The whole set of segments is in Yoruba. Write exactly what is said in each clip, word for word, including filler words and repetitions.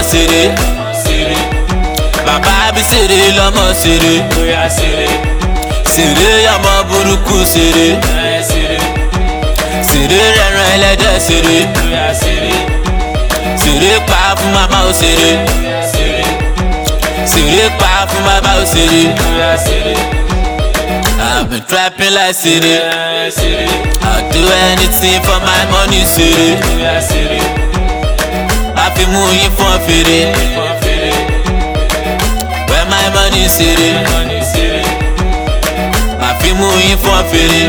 ṣeré. Bàbá bí ṣeré lọ́mọ ṣeré. Ṣeré ọmọ burúkú ṣeré. Ṣeré rẹ̀ràn ẹlẹ́dẹ̀ ṣeré. Ṣeré pa fún mama ó ṣeré. Ṣeré pa fún bàbá ó ṣeré. I've been trapping like ṣeré. I'll do anything for my money ṣeré. I fi mú yín fún fèrè. Where my money ṣeré. I fi mú yín fún fèrè.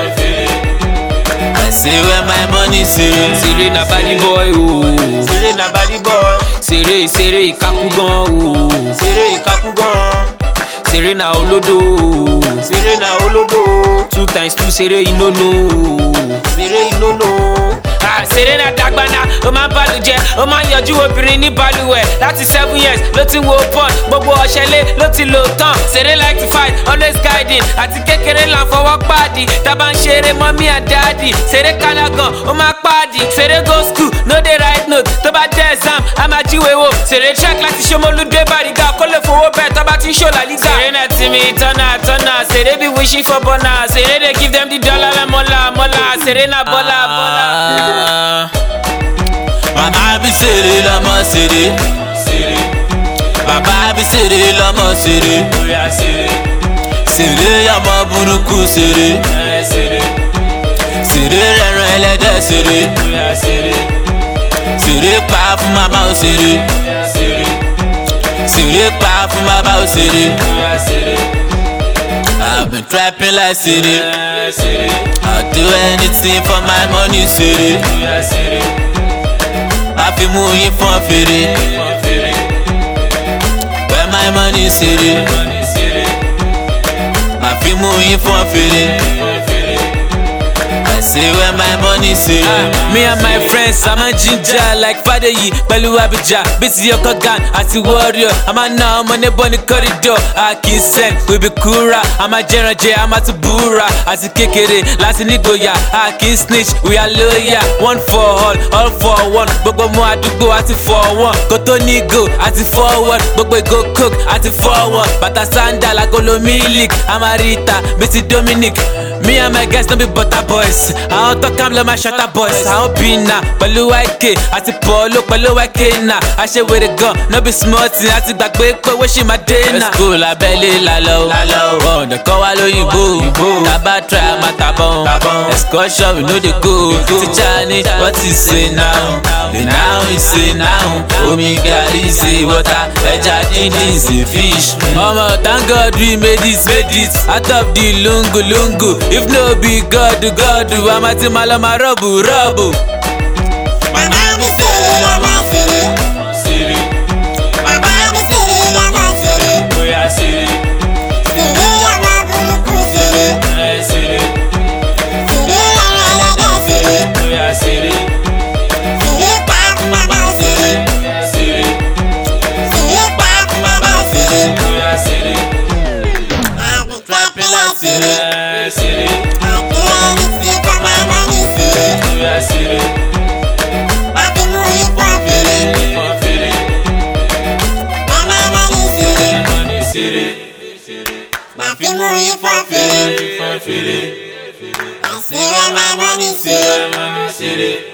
I say where my money ṣeré. Ṣeré na body boy ooo. Ṣeré na body boy. Ṣeré ṣeré ìkákú gan ooo. Ṣeré ìkákú gan. Ṣeré na olódò ooo. Ṣeré na olódò. Two times two ṣeré ìnónó. Ṣeré ìnónó. Ṣeré na dàgbàna, ó máa ń bàlùjẹ́, ó máa ń yọjú obìnrin ní balùwẹ̀. Láti seven years ló ti wo porn, gbogbo ọ̀ṣẹ́lé ló ti lò tán. Ṣeré like to fight, always guiding, àti kékeré là ń fọwọ́ pàdí. Tábà ń ṣeré mọ́mí and daddy, ṣeré kálágàn, ó máa pàdí. Ṣeré go school, no dey write note, tó bá dé exam, a máa jíwèé wò. Ṣeré track láti Ṣómólú dé Bàrígà, kó lè fowó bẹ́ẹ̀ tó bá ti ń ṣò lálígà. Ṣeré na tìmí tọ́nà tọ́nà, ṣeré be wishing for bonus. Ṣeré dey give them the dollar like mọ́là mọ́là. Ṣeré na bọ́là bọ́là. Bàbá bí ṣeré lọ́mọ ṣeré. Bàbá bí ṣeré lọ́mọ ṣeré. Ṣeré ọmọ burúkú ṣeré. Ṣeré rẹ̀ràn ẹlẹ́dẹ̀ ṣeré. Ṣeré pa fún mama ó ṣeré. Ṣeré pa fún bàbá ó ṣeré. I've been trapping like ṣeré. I'll do anything for my money ṣeré. I fi mú yín fún fèrè. Where my money ṣeré. I fi mú yín fún fèrè. I say where my money ṣeré. Uh, me and my friends, I'm a ginger like Fadeyi pẹ̀lú Abidjan, bísí ọkọ̀ gan àti warrior. I'm a ná ọmọ níbọn ní corridor. I kì í send, we be kura. I'm a jẹran jẹ, I'm a tún búra. Àti kékeré láti nígboyà. I kì í snitch, we are loyal. One for all, all for one. Gbogbo mú àdúgbò àti for one. Kò tó ní go àti forward. Gbogbo ìgò coke àti forward. Bàtà sandal agolo milik. Amarita bísí Dominic. Me and my guys no be butter boys. Àwọn tó kàm lọ máa ṣọta boys. Àwọn bìnnà pẹ̀lú Y K àti Polo pẹ̀lú Y K náà. Aṣèwèrè gan, no be small thing. Àti gbàgbé pé owó ṣì máa dé náà. School abẹ́lé lálọ́. Wọ́n ọ̀dọ̀ kọ́ wá lóyìnbó. Tàbá try àmà tàbọ̀n. Excursion we no dey go. Teacher need what he say now. The now he say now. Omi gàrí ṣe water. Ẹja díndín ṣe fish. Ọmọ thank God we made it, made it. Out of the lungu lungu. If no be God, God, àmà tí màá lọ máa rọ̀bù rọ̀bù. Bàbá mi ṣeré lọ́mọ ṣeré. Bàbá mi ṣeré lọ́mọ ṣeré. Ṣeré ọmọ burúkú ṣeré. Ṣeré ọmọ ẹlẹ́dẹ̀ ṣeré. Ṣeré pa fún bàbá ṣeré. Ṣeré pa fún bàbá ṣeré. Àbí trapping like ṣeré. Àbí ẹni tí kò máa mọ́ ní ṣeré. Àbí mú yín fún fèrè. Mama money ṣeré. Àbí mú yín fún fèrè. I say where my money ṣeré.